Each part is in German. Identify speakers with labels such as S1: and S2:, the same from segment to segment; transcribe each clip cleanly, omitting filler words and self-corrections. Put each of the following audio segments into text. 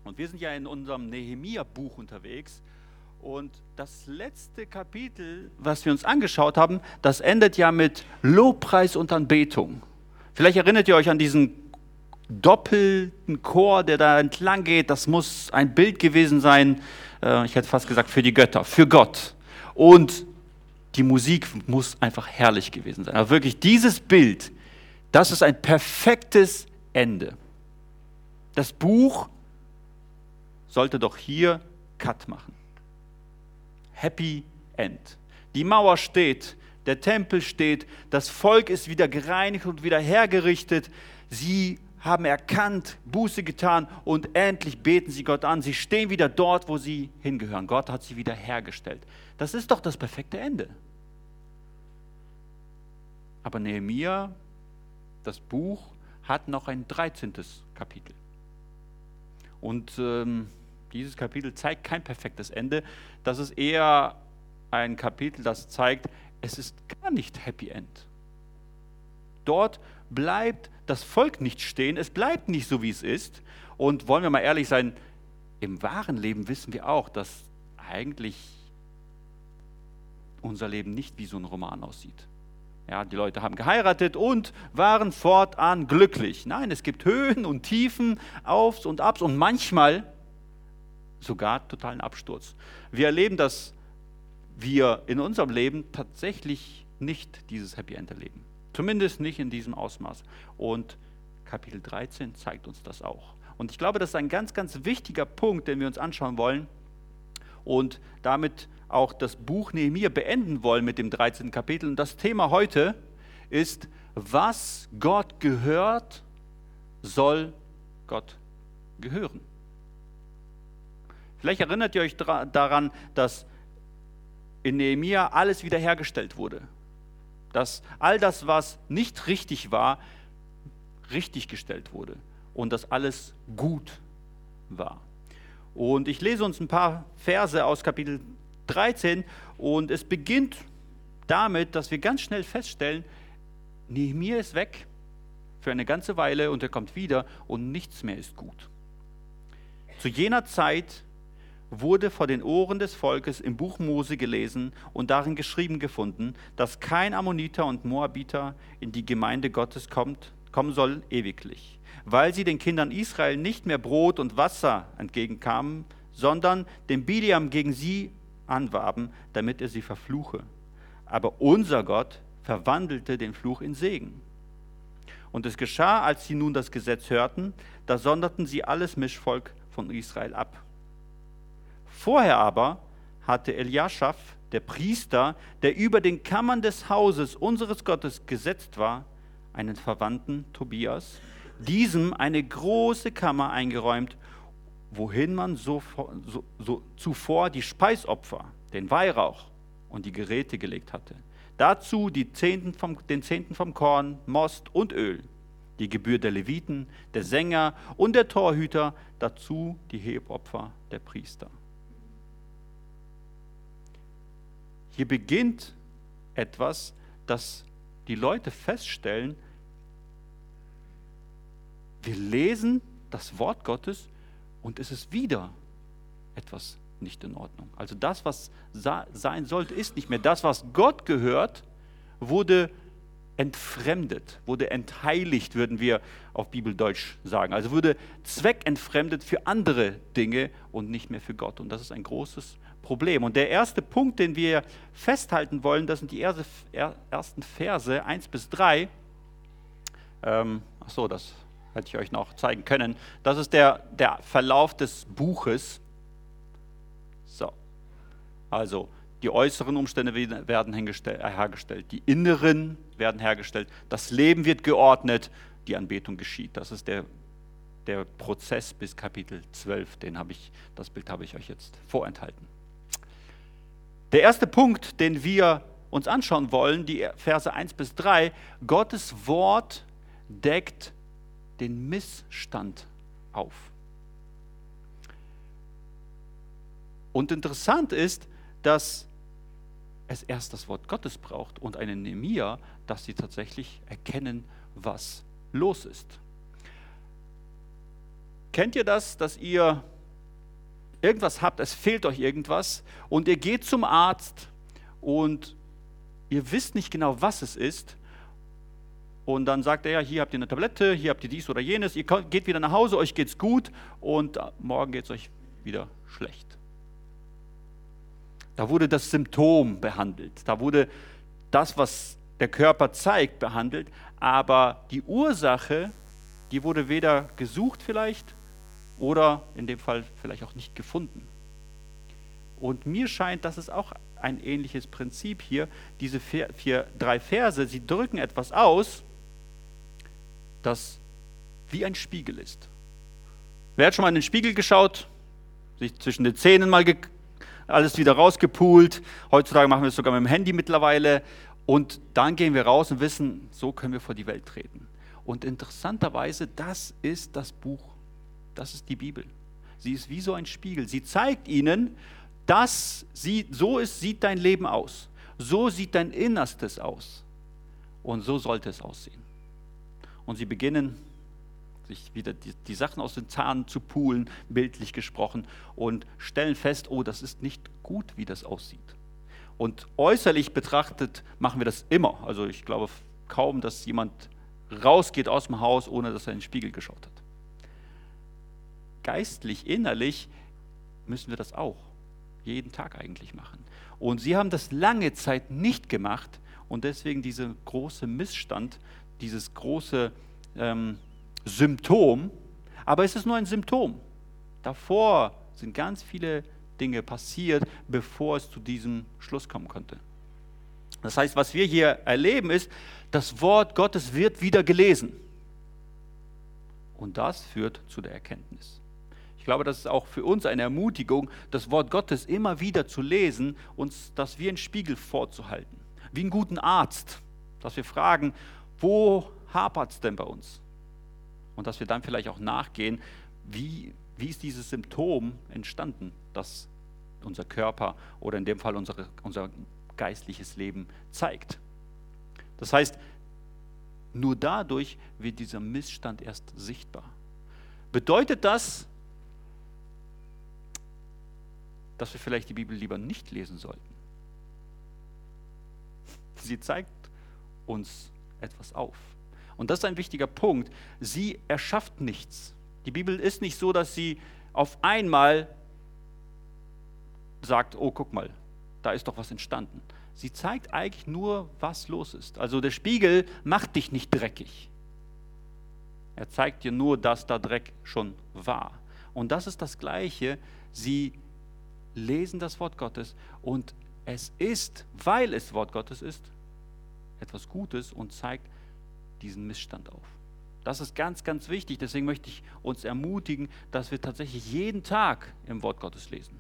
S1: Und wir sind ja in unserem Nehemia-Buch unterwegs. Und das letzte Kapitel, was wir uns angeschaut haben, das endet ja mit Lobpreis und Anbetung. Vielleicht erinnert ihr euch an diesen doppelten Chor, der da entlang geht. Das muss ein Bild gewesen sein, ich hätte fast gesagt für die Götter, für Gott. Und die Musik muss einfach herrlich gewesen sein. Aber wirklich dieses Bild, das ist ein perfektes Ende. Das Buch sollte doch hier Cut machen. Happy End. Die Mauer steht, der Tempel steht, das Volk ist wieder gereinigt und wieder hergerichtet. Sie haben erkannt, Buße getan und endlich beten sie Gott an. Sie stehen wieder dort, wo sie hingehören. Gott hat sie wieder hergestellt. Das ist doch das perfekte Ende. Aber Nehemia, das Buch, hat noch ein 13. Kapitel. Und dieses Kapitel zeigt kein perfektes Ende. Das ist eher ein Kapitel, das zeigt, es ist gar nicht Happy End. Dort bleibt das Volk nicht stehen, es bleibt nicht so, wie es ist. Und wollen wir mal ehrlich sein, im wahren Leben wissen wir auch, dass eigentlich unser Leben nicht wie so ein Roman aussieht. Ja, die Leute haben geheiratet und waren fortan glücklich. Nein, es gibt Höhen und Tiefen, Aufs und Abs und manchmal sogar totalen Absturz. Wir erleben, dass wir in unserem Leben tatsächlich nicht dieses Happy End erleben. Zumindest nicht in diesem Ausmaß. Und Kapitel 13 zeigt uns das auch. Und ich glaube, das ist ein ganz, ganz wichtiger Punkt, den wir uns anschauen wollen und damit auch das Buch Nehemia beenden wollen mit dem 13. Kapitel. Und das Thema heute ist, was Gott gehört, soll Gott gehören. Vielleicht erinnert ihr euch daran, dass in Nehemia alles wiederhergestellt wurde. Dass all das, was nicht richtig war, richtig gestellt wurde. Und dass alles gut war. Und ich lese uns ein paar Verse aus Kapitel 13 und es beginnt damit, dass wir ganz schnell feststellen, Nehemia ist weg für eine ganze Weile und er kommt wieder und nichts mehr ist gut. Zu jener Zeit wurde vor den Ohren des Volkes im Buch Mose gelesen und darin geschrieben gefunden, dass kein Ammoniter und Moabiter in die Gemeinde Gottes kommen soll ewiglich, weil sie den Kindern Israel nicht mehr Brot und Wasser entgegenkamen, sondern den Biliam gegen sie anwarben, damit er sie verfluche. Aber unser Gott verwandelte den Fluch in Segen. Und es geschah, als sie nun das Gesetz hörten, da sonderten sie alles Mischvolk von Israel ab. Vorher aber hatte Eliaschaf, der Priester, der über den Kammern des Hauses unseres Gottes gesetzt war, einen Verwandten, Tobias, diesem eine große Kammer eingeräumt, wohin man zuvor die Speisopfer, den Weihrauch und die Geräte gelegt hatte. Dazu den Zehnten vom Korn, Most und Öl, die Gebühr der Leviten, der Sänger und der Torhüter, dazu die Hebopfer der Priester. Hier beginnt etwas, das die Leute feststellen, wir lesen das Wort Gottes und es ist wieder etwas nicht in Ordnung. Also das, was sein sollte, ist nicht mehr. Das, was Gott gehört, wurde entfremdet, wurde entheiligt, würden wir auf Bibeldeutsch sagen. Also wurde zweckentfremdet für andere Dinge und nicht mehr für Gott. Und das ist ein großes Problem. Und der erste Punkt, den wir festhalten wollen, das sind die ersten Verse 1 bis 3. Das hätte ich euch noch zeigen können. Das ist der Verlauf des Buches. So, also die äußeren Umstände werden hergestellt, die inneren werden hergestellt, das Leben wird geordnet, die Anbetung geschieht. Das ist der Prozess bis Kapitel 12, das Bild habe ich euch jetzt vorenthalten. Der erste Punkt, den wir uns anschauen wollen, die Verse 1 bis 3, Gottes Wort deckt den Missstand auf. Und interessant ist, dass es erst das Wort Gottes braucht und eine Nehemia, dass sie tatsächlich erkennen, was los ist. Kennt ihr das, dass ihr irgendwas habt, es fehlt euch irgendwas und ihr geht zum Arzt und ihr wisst nicht genau, was es ist. Und dann sagt er, ja, hier habt ihr eine Tablette, hier habt ihr dies oder jenes, ihr geht wieder nach Hause, euch geht's gut und morgen geht es euch wieder schlecht. Da wurde das Symptom behandelt, da wurde das, was der Körper zeigt, behandelt, aber die Ursache, die wurde weder gesucht vielleicht oder in dem Fall vielleicht auch nicht gefunden. Und mir scheint, das ist auch ein ähnliches Prinzip hier, diese drei Verse, sie drücken etwas aus, das wie ein Spiegel ist. Wer hat schon mal in den Spiegel geschaut? Sich zwischen den Zähnen mal alles wieder rausgepult. Heutzutage machen wir es sogar mit dem Handy mittlerweile. Und dann gehen wir raus und wissen, so können wir vor die Welt treten. Und interessanterweise, das ist das Buch. Das ist die Bibel. Sie ist wie so ein Spiegel. Sie zeigt ihnen, sieht dein Leben aus. So sieht dein Innerstes aus. Und so sollte es aussehen. Und sie beginnen, sich wieder die Sachen aus den Zahnen zu pulen, bildlich gesprochen, und stellen fest, oh, das ist nicht gut, wie das aussieht. Und äußerlich betrachtet machen wir das immer. Also ich glaube kaum, dass jemand rausgeht aus dem Haus, ohne dass er in den Spiegel geschaut hat. Geistlich, innerlich müssen wir das auch jeden Tag eigentlich machen. Und sie haben das lange Zeit nicht gemacht und deswegen dieser große Missstand, dieses große Symptom, aber es ist nur ein Symptom. Davor sind ganz viele Dinge passiert, bevor es zu diesem Schluss kommen konnte. Das heißt, was wir hier erleben ist, das Wort Gottes wird wieder gelesen. Und das führt zu der Erkenntnis. Ich glaube, das ist auch für uns eine Ermutigung, das Wort Gottes immer wieder zu lesen, uns das wie ein Spiegel vorzuhalten. Wie einen guten Arzt, dass wir fragen, wo hapert es denn bei uns? Und dass wir dann vielleicht auch nachgehen, wie ist dieses Symptom entstanden, das unser Körper oder in dem Fall unser geistliches Leben zeigt. Das heißt, nur dadurch wird dieser Missstand erst sichtbar. Bedeutet das, dass wir vielleicht die Bibel lieber nicht lesen sollten? Sie zeigt uns etwas auf. Und das ist ein wichtiger Punkt. Sie erschafft nichts. Die Bibel ist nicht so, dass sie auf einmal sagt, oh, guck mal, da ist doch was entstanden. Sie zeigt eigentlich nur, was los ist. Also der Spiegel macht dich nicht dreckig. Er zeigt dir nur, dass da Dreck schon war. Und das ist das Gleiche. Sie lesen das Wort Gottes und es ist, weil es Wort Gottes ist, etwas Gutes und zeigt diesen Missstand auf. Das ist ganz, ganz wichtig. Deswegen möchte ich uns ermutigen, dass wir tatsächlich jeden Tag im Wort Gottes lesen.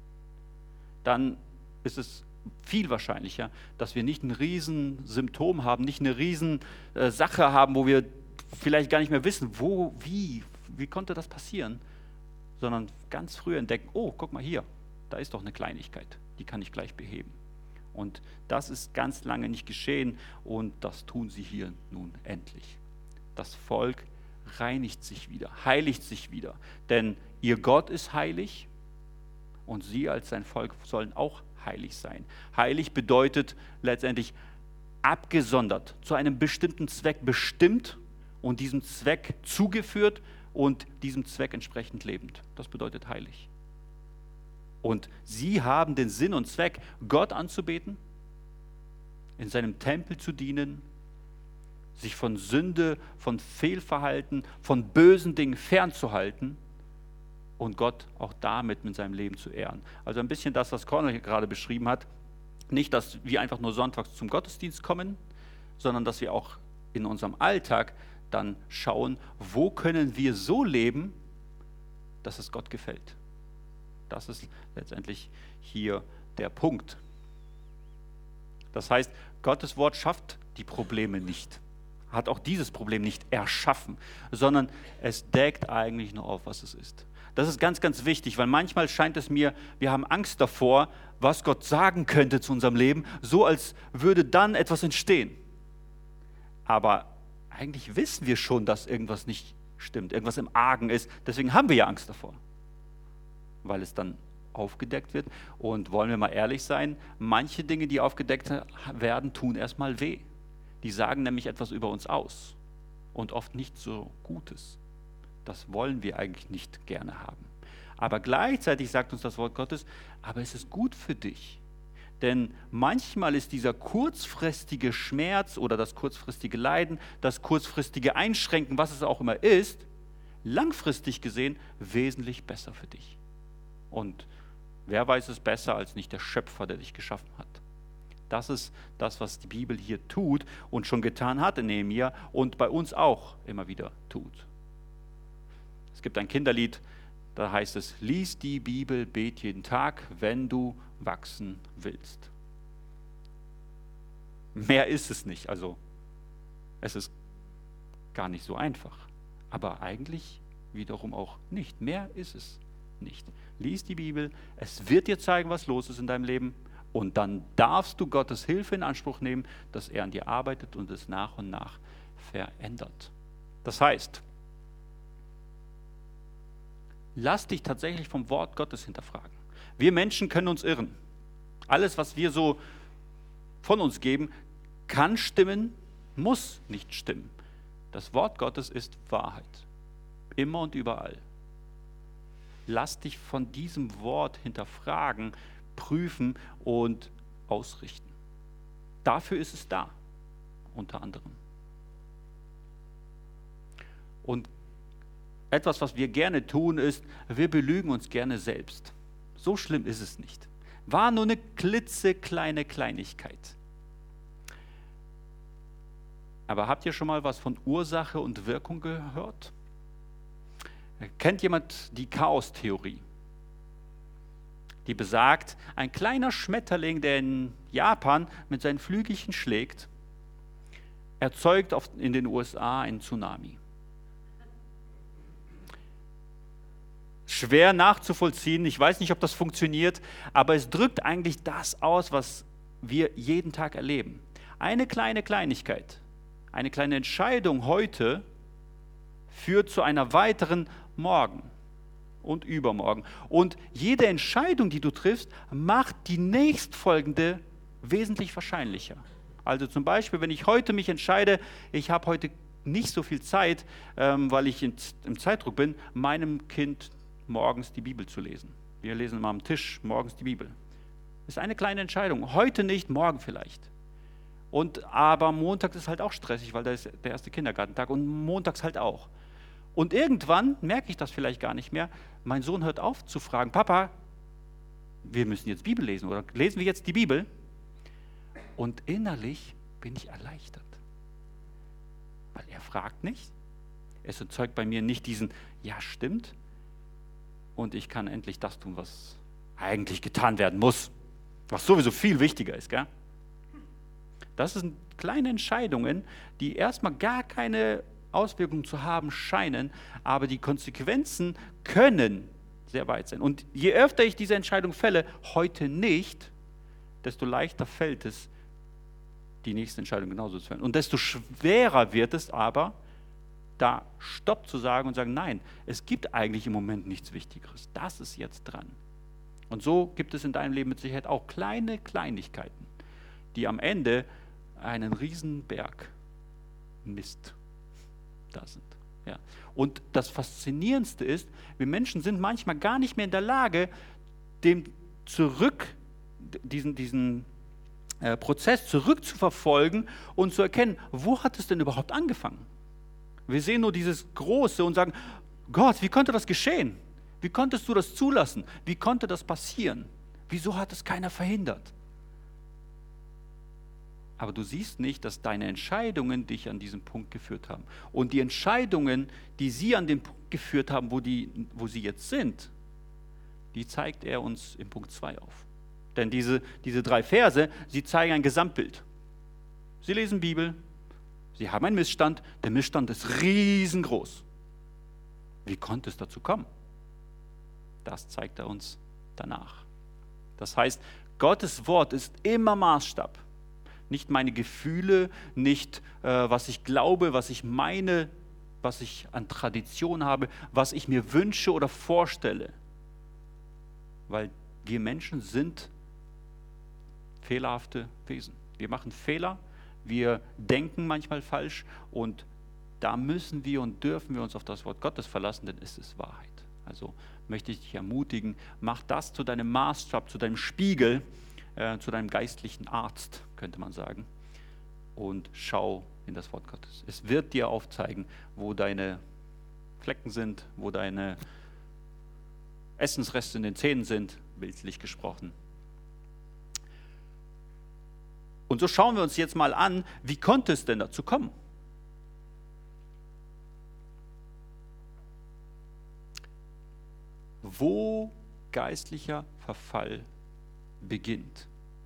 S1: Dann ist es viel wahrscheinlicher, dass wir nicht ein Riesensymptom haben, nicht eine Riesensache haben, wo wir vielleicht gar nicht mehr wissen, wie konnte das passieren, sondern ganz früh entdecken, oh, guck mal hier, da ist doch eine Kleinigkeit, die kann ich gleich beheben. Und das ist ganz lange nicht geschehen und das tun sie hier nun endlich. Das Volk reinigt sich wieder, heiligt sich wieder, denn ihr Gott ist heilig und sie als sein Volk sollen auch heilig sein. Heilig bedeutet letztendlich abgesondert, zu einem bestimmten Zweck bestimmt und diesem Zweck zugeführt und diesem Zweck entsprechend lebend. Das bedeutet heilig. Und sie haben den Sinn und Zweck, Gott anzubeten, in seinem Tempel zu dienen, sich von Sünde, von Fehlverhalten, von bösen Dingen fernzuhalten und Gott auch damit mit seinem Leben zu ehren. Also ein bisschen das, was Cornel gerade beschrieben hat. Nicht, dass wir einfach nur sonntags zum Gottesdienst kommen, sondern dass wir auch in unserem Alltag dann schauen, wo können wir so leben, dass es Gott gefällt. Das ist letztendlich hier der Punkt. Das heißt, Gottes Wort schafft die Probleme nicht, hat auch dieses Problem nicht erschaffen, sondern es deckt eigentlich nur auf, was es ist. Das ist ganz, ganz wichtig, weil manchmal scheint es mir, wir haben Angst davor, was Gott sagen könnte zu unserem Leben, so als würde dann etwas entstehen. Aber eigentlich wissen wir schon, dass irgendwas nicht stimmt, irgendwas im Argen ist, deswegen haben wir ja Angst davor. weil es dann aufgedeckt wird. Und wollen wir mal ehrlich sein, manche Dinge, die aufgedeckt werden, tun erstmal weh. Die sagen nämlich etwas über uns aus und oft nicht so Gutes. Das wollen wir eigentlich nicht gerne haben. Aber gleichzeitig sagt uns das Wort Gottes, aber es ist gut für dich. Denn manchmal ist dieser kurzfristige Schmerz oder das kurzfristige Leiden, das kurzfristige Einschränken, was es auch immer ist, langfristig gesehen wesentlich besser für dich. Und wer weiß es besser als nicht der Schöpfer, der dich geschaffen hat? Das ist das, was die Bibel hier tut und schon getan hat in Nehemia und bei uns auch immer wieder tut. Es gibt ein Kinderlied, da heißt es, lies die Bibel, bet jeden Tag, wenn du wachsen willst. Mehr ist es nicht, also es ist gar nicht so einfach. Aber eigentlich wiederum auch nicht. Mehr ist es nicht. Lies die Bibel, es wird dir zeigen, was los ist in deinem Leben und dann darfst du Gottes Hilfe in Anspruch nehmen, dass er an dir arbeitet und es nach und nach verändert. Das heißt, lass dich tatsächlich vom Wort Gottes hinterfragen. Wir Menschen können uns irren. Alles, was wir so von uns geben, kann stimmen, muss nicht stimmen. Das Wort Gottes ist Wahrheit. Immer und überall. Lass dich von diesem Wort hinterfragen, prüfen und ausrichten. Dafür ist es da, unter anderem. Und etwas, was wir gerne tun, ist, wir belügen uns gerne selbst. So schlimm ist es nicht. War nur eine klitzekleine Kleinigkeit. Aber habt ihr schon mal was von Ursache und Wirkung gehört? Kennt jemand die Chaostheorie? Die besagt, ein kleiner Schmetterling, der in Japan mit seinen Flügelchen schlägt, erzeugt in den USA einen Tsunami. Schwer nachzuvollziehen, ich weiß nicht, ob das funktioniert, aber es drückt eigentlich das aus, was wir jeden Tag erleben. Eine kleine Kleinigkeit, eine kleine Entscheidung heute führt zu einer weiteren morgen und übermorgen. Und jede Entscheidung, die du triffst, macht die nächstfolgende wesentlich wahrscheinlicher. Also zum Beispiel, wenn ich heute mich entscheide, ich habe heute nicht so viel Zeit, weil ich im Zeitdruck bin, meinem Kind morgens die Bibel zu lesen. Wir lesen immer am Tisch morgens die Bibel. Das ist eine kleine Entscheidung. Heute nicht, morgen vielleicht. Aber Montag ist halt auch stressig, weil da ist der erste Kindergartentag und montags halt auch. Und irgendwann merke ich das vielleicht gar nicht mehr. Mein Sohn hört auf zu fragen, Papa, wir müssen jetzt Bibel lesen oder lesen wir jetzt die Bibel? Und innerlich bin ich erleichtert. Weil er fragt nicht. Es erzeugt bei mir nicht diesen, ja stimmt. Und ich kann endlich das tun, was eigentlich getan werden muss. Was sowieso viel wichtiger ist, gell? Das sind kleine Entscheidungen, die erstmal gar keine Auswirkungen zu haben scheinen, aber die Konsequenzen können sehr weit sein. Und je öfter ich diese Entscheidung fälle, heute nicht, desto leichter fällt es, die nächste Entscheidung genauso zu fällen. Und desto schwerer wird es aber, da Stopp zu sagen und sagen, nein, es gibt eigentlich im Moment nichts Wichtigeres. Das ist jetzt dran. Und so gibt es in deinem Leben mit Sicherheit auch kleine Kleinigkeiten, die am Ende einen Riesenberg Mist da sind. Ja. Und das Faszinierendste ist, wir Menschen sind manchmal gar nicht mehr in der Lage, diesen Prozess zurückzuverfolgen und zu erkennen, wo hat es denn überhaupt angefangen? Wir sehen nur dieses Große und sagen, Gott, wie konnte das geschehen? Wie konntest du das zulassen? Wie konnte das passieren? Wieso hat es keiner verhindert? Aber du siehst nicht, dass deine Entscheidungen dich an diesen Punkt geführt haben. Und die Entscheidungen, die sie an den Punkt geführt haben, wo sie jetzt sind, die zeigt er uns im Punkt 2 auf. Denn diese 3 Verse, sie zeigen ein Gesamtbild. Sie lesen Bibel, sie haben einen Missstand, der Missstand ist riesengroß. Wie konnte es dazu kommen? Das zeigt er uns danach. Das heißt, Gottes Wort ist immer Maßstab. Nicht meine Gefühle, nicht was ich glaube, was ich meine, was ich an Tradition habe, was ich mir wünsche oder vorstelle. weil wir Menschen sind fehlerhafte Wesen. Wir machen Fehler, wir denken manchmal falsch und da müssen wir und dürfen wir uns auf das Wort Gottes verlassen, denn es ist Wahrheit. Also möchte ich dich ermutigen, mach das zu deinem Maßstab, zu deinem Spiegel, zu deinem geistlichen Arzt, könnte man sagen, und schau in das Wort Gottes. Es wird dir aufzeigen, wo deine Flecken sind, wo deine Essensreste in den Zähnen sind, bildlich gesprochen. Und so schauen wir uns jetzt mal an, wie konnte es denn dazu kommen? Wo geistlicher Verfall beginnt.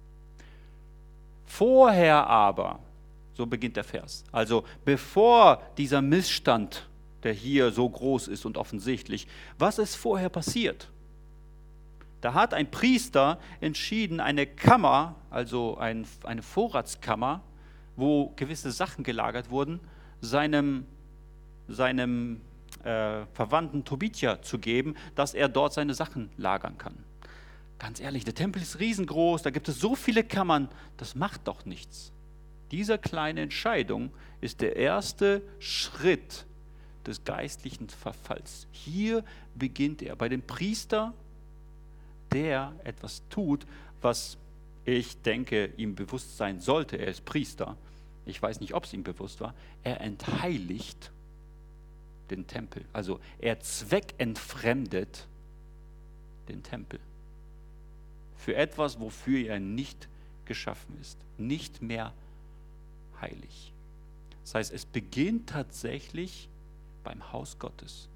S1: Vorher aber, so beginnt der Vers, also bevor dieser Missstand, der hier so groß ist und offensichtlich, was ist vorher passiert? Da hat ein Priester entschieden, eine Kammer, also eine Vorratskammer, wo gewisse Sachen gelagert wurden, seinem Verwandten Tobitja zu geben, dass er dort seine Sachen lagern kann. Ganz ehrlich, der Tempel ist riesengroß, da gibt es so viele Kammern, das macht doch nichts. Diese kleine Entscheidung ist der erste Schritt des geistlichen Verfalls. Hier beginnt er bei dem Priester, der etwas tut, was ich denke, ihm bewusst sein sollte. Er ist Priester. Ich weiß nicht, ob es ihm bewusst war. Er entheiligt den Tempel. Also er zweckentfremdet den Tempel. Für etwas, wofür er nicht geschaffen ist. Nicht mehr heilig. Das heißt, es beginnt tatsächlich beim Haus Gottes.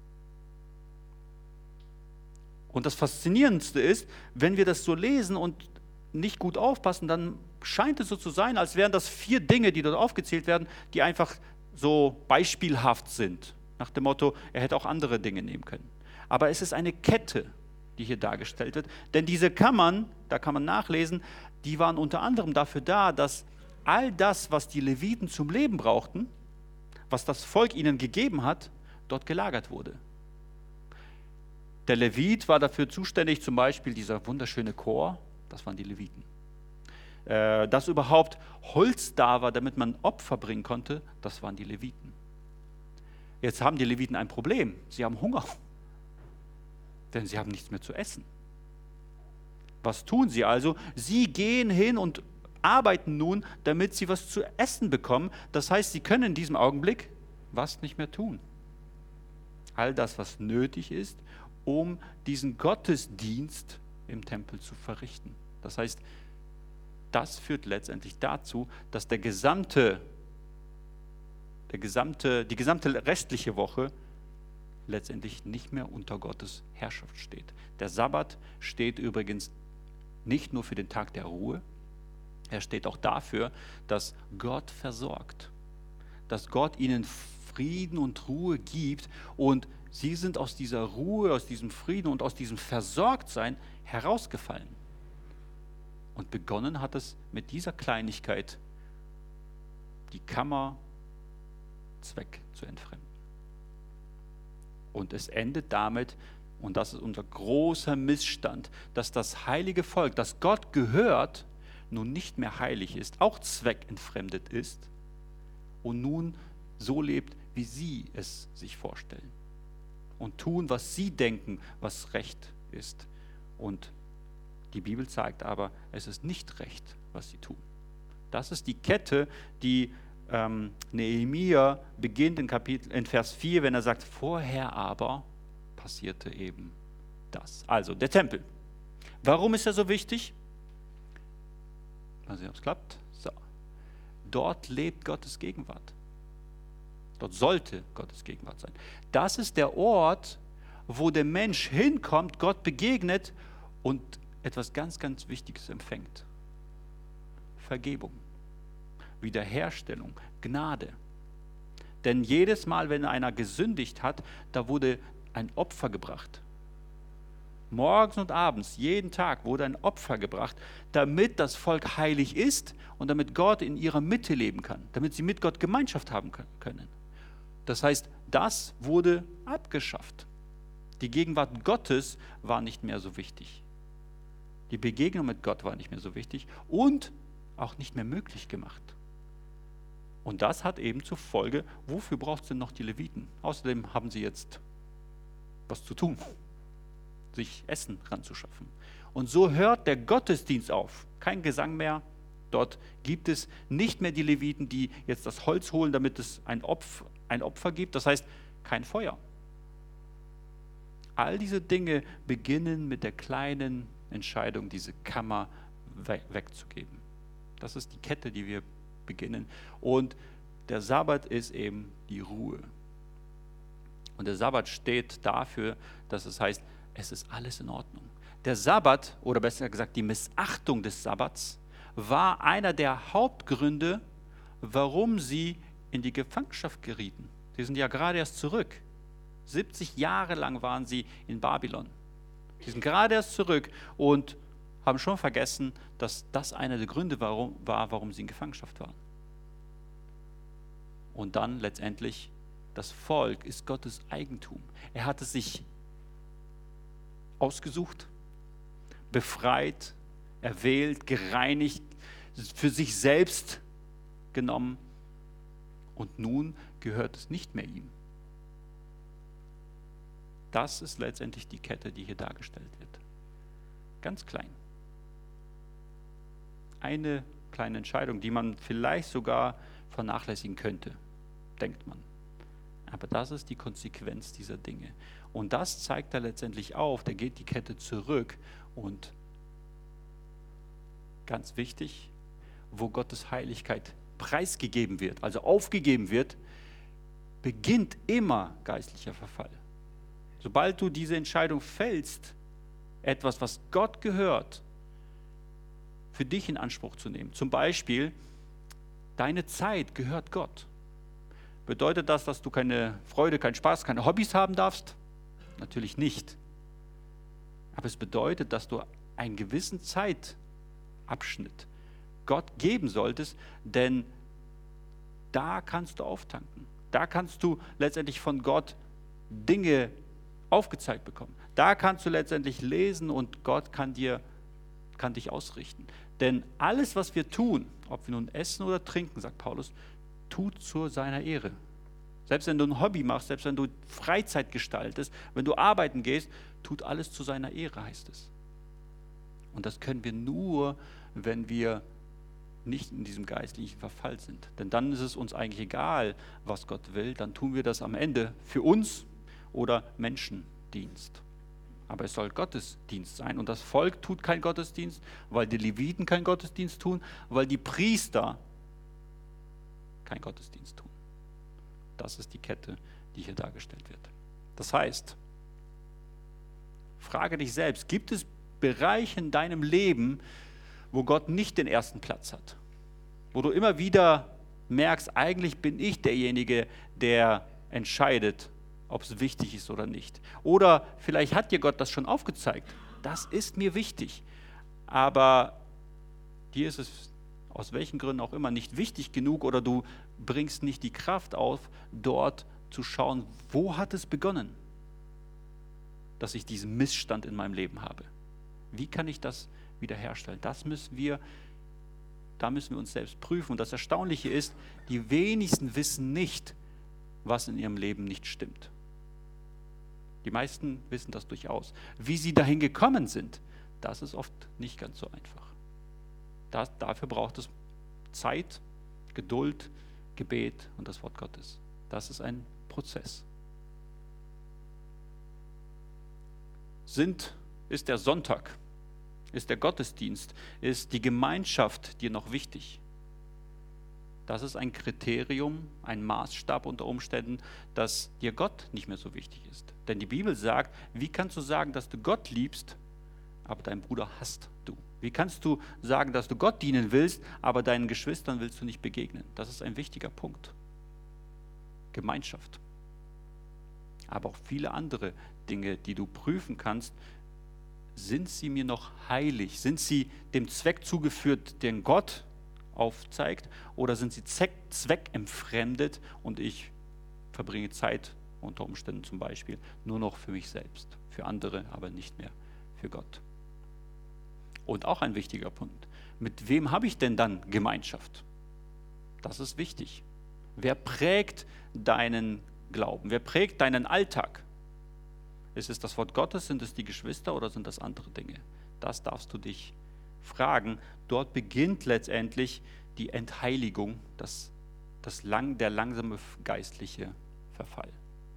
S1: Und das Faszinierendste ist, wenn wir das so lesen und nicht gut aufpassen, dann scheint es so zu sein, als wären das 4 Dinge, die dort aufgezählt werden, die einfach so beispielhaft sind. Nach dem Motto, er hätte auch andere Dinge nehmen können. Aber es ist eine Kette, die hier dargestellt wird. Denn diese Kammern, da kann man nachlesen, die waren unter anderem dafür da, dass all das, was die Leviten zum Leben brauchten, was das Volk ihnen gegeben hat, dort gelagert wurde. Der Levit war dafür zuständig, zum Beispiel dieser wunderschöne Chor, das waren die Leviten. Dass überhaupt Holz da war, damit man Opfer bringen konnte, das waren die Leviten. Jetzt haben die Leviten ein Problem, sie haben Hunger, denn sie haben nichts mehr zu essen. Was tun sie also? Sie gehen hin und arbeiten nun, damit sie was zu essen bekommen. Das heißt, sie können in diesem Augenblick was nicht mehr tun. All das, was nötig ist, um diesen Gottesdienst im Tempel zu verrichten. Das heißt, das führt letztendlich dazu, dass die gesamte restliche Woche letztendlich nicht mehr unter Gottes Herrschaft steht. Der Sabbat steht übrigens nicht nur für den Tag der Ruhe, er steht auch dafür, dass Gott versorgt, dass Gott ihnen Frieden und Ruhe gibt und sie sind aus dieser Ruhe, aus diesem Frieden und aus diesem Versorgtsein herausgefallen. Und begonnen hat es mit dieser Kleinigkeit, die Kammer Zweck zu entfremden. Und es endet damit, und das ist unser großer Missstand, dass das heilige Volk, das Gott gehört, nun nicht mehr heilig ist, auch zweckentfremdet ist und nun so lebt, wie sie es sich vorstellen und tun, was sie denken, was recht ist. Und die Bibel zeigt aber, es ist nicht recht, was sie tun. Das ist die Kette, die Nehemia beginnt in Vers 4, wenn er sagt, vorher aber passierte eben das. Also der Tempel. Warum ist er so wichtig? Mal sehen, ob es klappt. So. Dort lebt Gottes Gegenwart. Dort sollte Gottes Gegenwart sein. Das ist der Ort, wo der Mensch hinkommt, Gott begegnet und etwas ganz, ganz Wichtiges empfängt. Vergebung, Wiederherstellung, Gnade. Denn jedes Mal, wenn einer gesündigt hat, da wurde ein Opfer gebracht. Morgens und abends, jeden Tag wurde ein Opfer gebracht, damit das Volk heilig ist und damit Gott in ihrer Mitte leben kann, damit sie mit Gott Gemeinschaft haben können. Das heißt, das wurde abgeschafft. Die Gegenwart Gottes war nicht mehr so wichtig. Die Begegnung mit Gott war nicht mehr so wichtig und auch nicht mehr möglich gemacht. Und das hat eben zur Folge, wofür braucht es denn noch die Leviten? Außerdem haben sie jetzt was zu tun, sich Essen ranzuschaffen. Und so hört der Gottesdienst auf. Kein Gesang mehr. Dort gibt es nicht mehr die Leviten, die jetzt das Holz holen, damit es ein Opfer gibt. Das heißt, kein Feuer. All diese Dinge beginnen mit der kleinen Entscheidung, diese Kammer wegzugeben. Das ist die Kette, die wir beginnen. Und der Sabbat ist eben die Ruhe. Und der Sabbat steht dafür, dass es heißt, es ist alles in Ordnung. Der Sabbat, oder besser gesagt die Missachtung des Sabbats, war einer der Hauptgründe, warum sie in die Gefangenschaft gerieten. Sie sind ja gerade erst zurück. 70 Jahre lang waren sie in Babylon. Sie sind gerade erst zurück und haben schon vergessen, dass das einer der Gründe war, warum sie in Gefangenschaft waren. Und dann letztendlich, das Volk ist Gottes Eigentum. Er hat es sich ausgesucht, befreit, erwählt, gereinigt, für sich selbst genommen. Und nun gehört es nicht mehr ihm. Das ist letztendlich die Kette, die hier dargestellt wird. Ganz klein. Eine kleine Entscheidung, die man vielleicht sogar vernachlässigen könnte, denkt man. Aber das ist die Konsequenz dieser Dinge. Und das zeigt er letztendlich auf, da geht die Kette zurück und ganz wichtig, wo Gottes Heiligkeit preisgegeben wird, also aufgegeben wird, beginnt immer geistlicher Verfall. Sobald du diese Entscheidung fällst, etwas, was Gott gehört, für dich in Anspruch zu nehmen. Zum Beispiel, deine Zeit gehört Gott. Bedeutet das, dass du keine Freude, keinen Spaß, keine Hobbys haben darfst? Natürlich nicht. Aber es bedeutet, dass du einen gewissen Zeitabschnitt Gott geben solltest, denn da kannst du auftanken. Da kannst du letztendlich von Gott Dinge aufgezeigt bekommen. Da kannst du letztendlich lesen und Gott kann dich ausrichten. Denn alles, was wir tun, ob wir nun essen oder trinken, sagt Paulus, tut zu seiner Ehre. Selbst wenn du ein Hobby machst, selbst wenn du Freizeit gestaltest, wenn du arbeiten gehst, tut alles zu seiner Ehre, heißt es. Und das können wir nur, wenn wir nicht in diesem geistlichen Verfall sind. Denn dann ist es uns eigentlich egal, was Gott will. Dann tun wir das am Ende für uns oder Menschendienst. Aber es soll Gottesdienst sein. Und das Volk tut keinen Gottesdienst, weil die Leviten keinen Gottesdienst tun, weil die Priester keinen Gottesdienst tun. Das ist die Kette, die hier dargestellt wird. Das heißt, frage dich selbst, gibt es Bereiche in deinem Leben, wo Gott nicht den ersten Platz hat? Wo du immer wieder merkst, eigentlich bin ich derjenige, der entscheidet, ob es wichtig ist oder nicht. Oder vielleicht hat dir Gott das schon aufgezeigt. Das ist mir wichtig. Aber dir ist es aus welchen Gründen auch immer nicht wichtig genug oder du bringst nicht die Kraft auf, dort zu schauen, wo hat es begonnen, dass ich diesen Missstand in meinem Leben habe. Wie kann ich das wiederherstellen? Da müssen wir uns selbst prüfen. Und das Erstaunliche ist, die wenigsten wissen nicht, was in ihrem Leben nicht stimmt. Die meisten wissen das durchaus. Wie sie dahin gekommen sind, das ist oft nicht ganz so einfach. Dafür braucht es Zeit, Geduld, Gebet und das Wort Gottes. Das ist ein Prozess. Ist der Sonntag, ist der Gottesdienst, ist die Gemeinschaft dir noch wichtig? Das ist ein Kriterium, ein Maßstab unter Umständen, dass dir Gott nicht mehr so wichtig ist. Denn die Bibel sagt, wie kannst du sagen, dass du Gott liebst, aber deinen Bruder hasst du? Wie kannst du sagen, dass du Gott dienen willst, aber deinen Geschwistern willst du nicht begegnen? Das ist ein wichtiger Punkt. Gemeinschaft. Aber auch viele andere Dinge, die du prüfen kannst. Sind sie mir noch heilig? Sind sie dem Zweck zugeführt, den Gott aufzeigt? Oder sind sie zweckentfremdet und ich verbringe Zeit unter Umständen zum Beispiel, nur noch für mich selbst, für andere, aber nicht mehr für Gott. Und auch ein wichtiger Punkt, mit wem habe ich denn dann Gemeinschaft? Das ist wichtig. Wer prägt deinen Glauben? Wer prägt deinen Alltag? Ist es das Wort Gottes, sind es die Geschwister oder sind das andere Dinge? Das darfst du dich fragen. Dort beginnt letztendlich die Entheiligung, der langsame geistliche Verfall.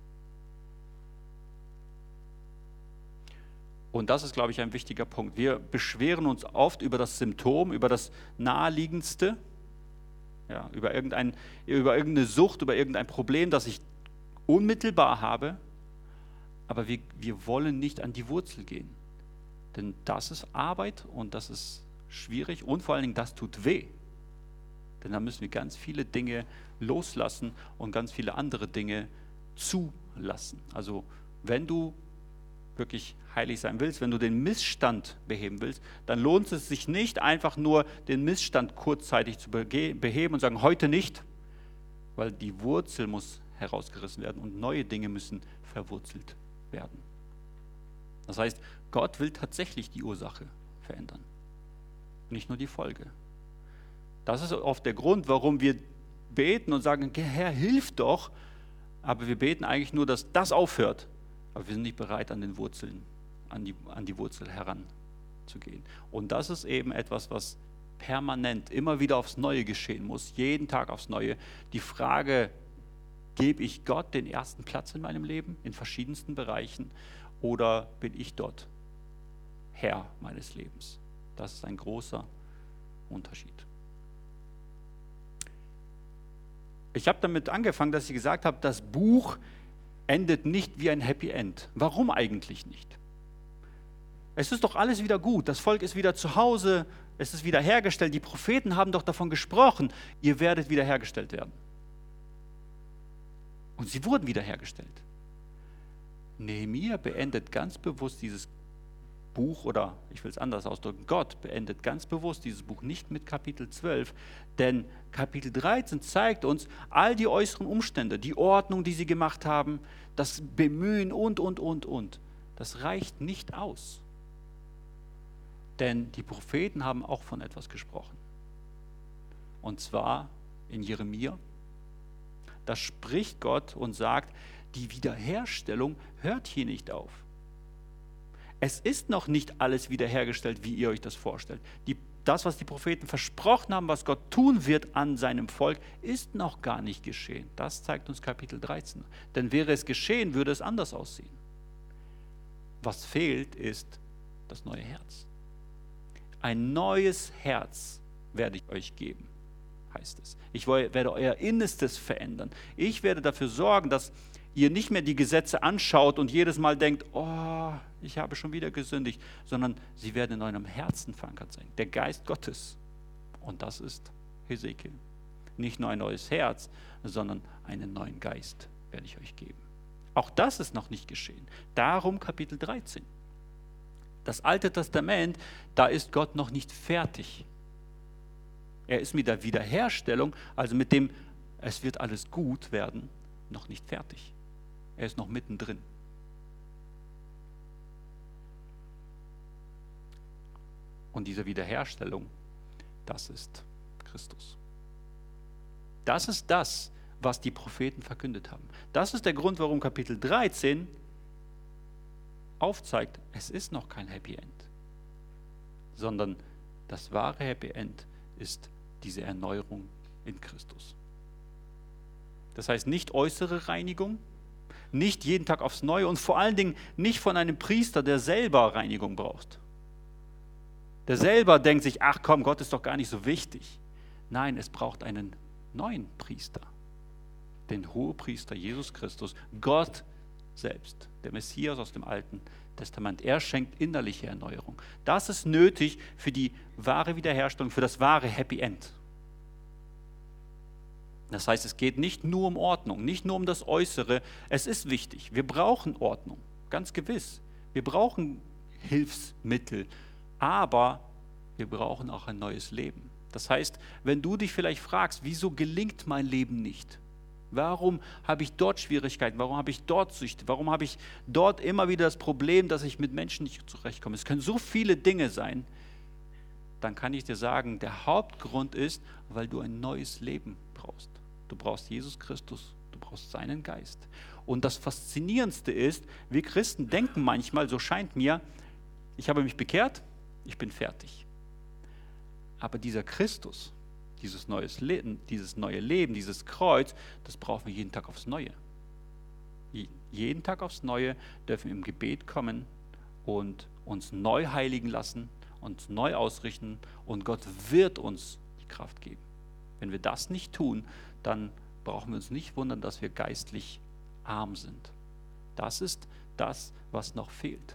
S1: Und das ist, glaube ich, ein wichtiger Punkt. Wir beschweren uns oft über das Symptom, über das Naheliegendste, ja, über irgendeine Sucht, über irgendein Problem, das ich unmittelbar habe, aber wir wollen nicht an die Wurzel gehen. Denn das ist Arbeit und das ist schwierig und vor allen Dingen, das tut weh. Denn da müssen wir ganz viele Dinge loslassen und ganz viele andere Dinge zulassen. Also wenn du wirklich heilig sein willst, wenn du den Missstand beheben willst, dann lohnt es sich nicht, einfach nur den Missstand kurzzeitig zu beheben und sagen, heute nicht, weil die Wurzel muss herausgerissen werden und neue Dinge müssen verwurzelt werden. Das heißt, Gott will tatsächlich die Ursache verändern, nicht nur die Folge. Das ist oft der Grund, warum wir beten und sagen, Herr, hilf doch, aber wir beten eigentlich nur, dass das aufhört. Aber wir sind nicht bereit, an die Wurzel heranzugehen. Und das ist eben etwas, was permanent immer wieder aufs Neue geschehen muss, jeden Tag aufs Neue. Die Frage, gebe ich Gott den ersten Platz in meinem Leben, in verschiedensten Bereichen, oder bin ich dort Herr meines Lebens? Das ist ein großer Unterschied. Ich habe damit angefangen, dass ich gesagt habe, das Buch endet nicht wie ein Happy End. Warum eigentlich nicht? Es ist doch alles wieder gut. Das Volk ist wieder zu Hause. Es ist wiederhergestellt. Die Propheten haben doch davon gesprochen, ihr werdet wiederhergestellt werden. Und sie wurden wiederhergestellt. Nehemia beendet ganz bewusst dieses Buch, oder ich will es anders ausdrücken, Gott beendet ganz bewusst dieses Buch nicht mit Kapitel 12, denn Kapitel 13 zeigt uns all die äußeren Umstände, die Ordnung, die sie gemacht haben, das Bemühen und. Das reicht nicht aus. Denn die Propheten haben auch von etwas gesprochen. Und zwar in Jeremia. Da spricht Gott und sagt, die Wiederherstellung hört hier nicht auf. Es ist noch nicht alles wiederhergestellt, wie ihr euch das vorstellt. Das, was die Propheten versprochen haben, was Gott tun wird an seinem Volk, ist noch gar nicht geschehen. Das zeigt uns Kapitel 13. Denn wäre es geschehen, würde es anders aussehen. Was fehlt, ist das neue Herz. Ein neues Herz werde ich euch geben, heißt es. Ich werde euer Innerstes verändern. Ich werde dafür sorgen, dass ihr nicht mehr die Gesetze anschaut und jedes Mal denkt, oh, ich habe schon wieder gesündigt, sondern sie werden in eurem Herzen verankert sein. Der Geist Gottes. Und das ist Hesekiel. Nicht nur ein neues Herz, sondern einen neuen Geist werde ich euch geben. Auch das ist noch nicht geschehen. Darum Kapitel 13. Das Alte Testament, da ist Gott noch nicht fertig. Er ist mit der Wiederherstellung, also mit dem, es wird alles gut werden, noch nicht fertig. Er ist noch mittendrin. Und diese Wiederherstellung, das ist Christus. Das ist das, was die Propheten verkündet haben. Das ist der Grund, warum Kapitel 13 aufzeigt, es ist noch kein Happy End, sondern das wahre Happy End ist diese Erneuerung in Christus. Das heißt nicht äußere Reinigung, nicht jeden Tag aufs Neue und vor allen Dingen nicht von einem Priester, der selber Reinigung braucht. Der selber denkt sich, ach komm, Gott ist doch gar nicht so wichtig. Nein, es braucht einen neuen Priester, den Hohepriester Jesus Christus, Gott selbst, der Messias aus dem Alten Testament. Er schenkt innerliche Erneuerung. Das ist nötig für die wahre Wiederherstellung, für das wahre Happy End. Das heißt, es geht nicht nur um Ordnung, nicht nur um das Äußere. Es ist wichtig. Wir brauchen Ordnung, ganz gewiss. Wir brauchen Hilfsmittel, aber wir brauchen auch ein neues Leben. Das heißt, wenn du dich vielleicht fragst, wieso gelingt mein Leben nicht? Warum habe ich dort Schwierigkeiten? Warum habe ich dort Süchte? Warum habe ich dort immer wieder das Problem, dass ich mit Menschen nicht zurechtkomme? Es können so viele Dinge sein. Dann kann ich dir sagen, der Hauptgrund ist, weil du ein neues Leben brauchst. Du brauchst Jesus Christus, du brauchst seinen Geist. Und das Faszinierendste ist, wir Christen denken manchmal, so scheint mir, ich habe mich bekehrt, ich bin fertig. Aber dieser Christus, dieses neue Leben, dieses Kreuz, das brauchen wir jeden Tag aufs Neue. Jeden Tag aufs Neue dürfen wir im Gebet kommen und uns neu heiligen lassen, uns neu ausrichten und Gott wird uns die Kraft geben. Wenn wir das nicht tun, dann brauchen wir uns nicht wundern, dass wir geistlich arm sind. Das ist das, was noch fehlt.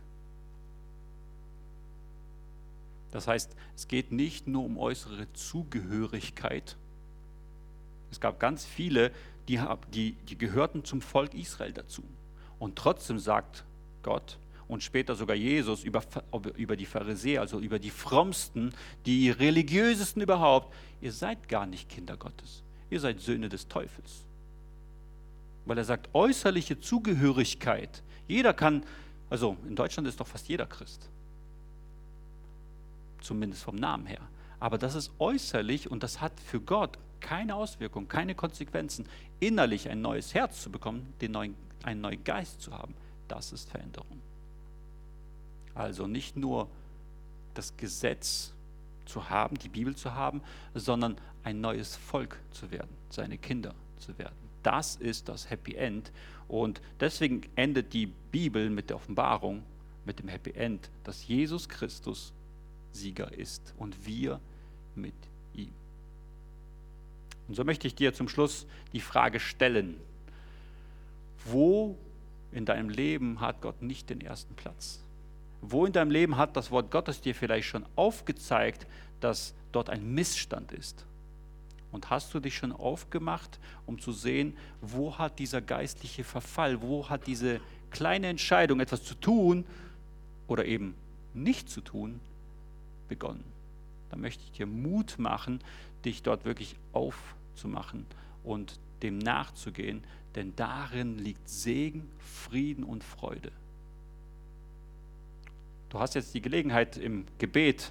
S1: Das heißt, es geht nicht nur um äußere Zugehörigkeit. Es gab ganz viele, die gehörten zum Volk Israel dazu. Und trotzdem sagt Gott und später sogar Jesus über die Pharisäer, also über die Frommsten, die religiösesten überhaupt, ihr seid gar nicht Kinder Gottes. Ihr seid Söhne des Teufels. Weil er sagt, äußerliche Zugehörigkeit. Jeder kann, also in Deutschland ist doch fast jeder Christ. Zumindest vom Namen her. Aber das ist äußerlich und das hat für Gott keine Auswirkung, keine Konsequenzen. Innerlich ein neues Herz zu bekommen, einen neuen Geist zu haben, das ist Veränderung. Also nicht nur das Gesetz zu haben, die Bibel zu haben, sondern ein neues Volk zu werden, seine Kinder zu werden. Das ist das Happy End und deswegen endet die Bibel mit der Offenbarung, mit dem Happy End, dass Jesus Christus Sieger ist und wir mit ihm. Und so möchte ich dir zum Schluss die Frage stellen, wo in deinem Leben hat Gott nicht den ersten Platz? Wo in deinem Leben hat das Wort Gottes dir vielleicht schon aufgezeigt, dass dort ein Missstand ist? Und hast du dich schon aufgemacht, um zu sehen, wo hat dieser geistliche Verfall, wo hat diese kleine Entscheidung, etwas zu tun oder eben nicht zu tun, begonnen? Da möchte ich dir Mut machen, dich dort wirklich aufzumachen und dem nachzugehen, denn darin liegt Segen, Frieden und Freude. Du hast jetzt die Gelegenheit im Gebet,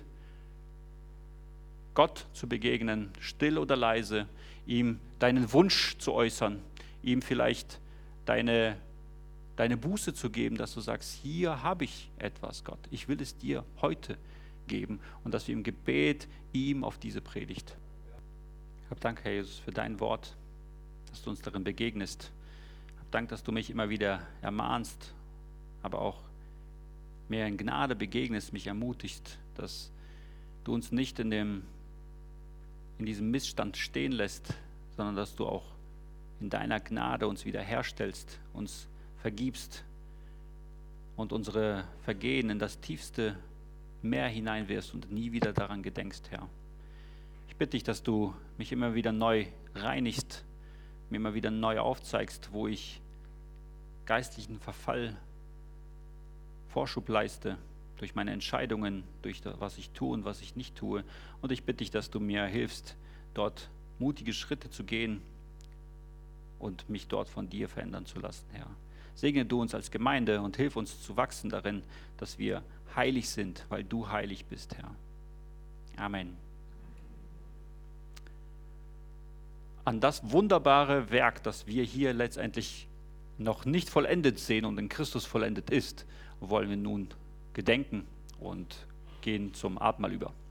S1: Gott zu begegnen, still oder leise, ihm deinen Wunsch zu äußern, ihm vielleicht deine Buße zu geben, dass du sagst, hier habe ich etwas, Gott, ich will es dir heute geben und dass wir im Gebet ihm auf diese Predigt. Ich habe Dank, Herr Jesus, für dein Wort, dass du uns darin begegnest. Ich habe Dank, dass du mich immer wieder ermahnst, aber auch mir in Gnade begegnest, mich ermutigst, dass du uns nicht in diesem Missstand stehen lässt, sondern dass du auch in deiner Gnade uns wiederherstellst, uns vergibst und unsere Vergehen in das tiefste Meer hineinwirfst und nie wieder daran gedenkst, Herr. Ich bitte dich, dass du mich immer wieder neu reinigst, mir immer wieder neu aufzeigst, wo ich geistlichen Verfall Vorschub leiste, durch meine Entscheidungen, durch das, was ich tue und was ich nicht tue. Und ich bitte dich, dass du mir hilfst, dort mutige Schritte zu gehen und mich dort von dir verändern zu lassen, Herr. Segne du uns als Gemeinde und hilf uns zu wachsen darin, dass wir heilig sind, weil du heilig bist, Herr. Amen. An das wunderbare Werk, das wir hier letztendlich noch nicht vollendet sehen und in Christus vollendet ist, wollen wir nun gedenken und gehen zum Abendmahl über.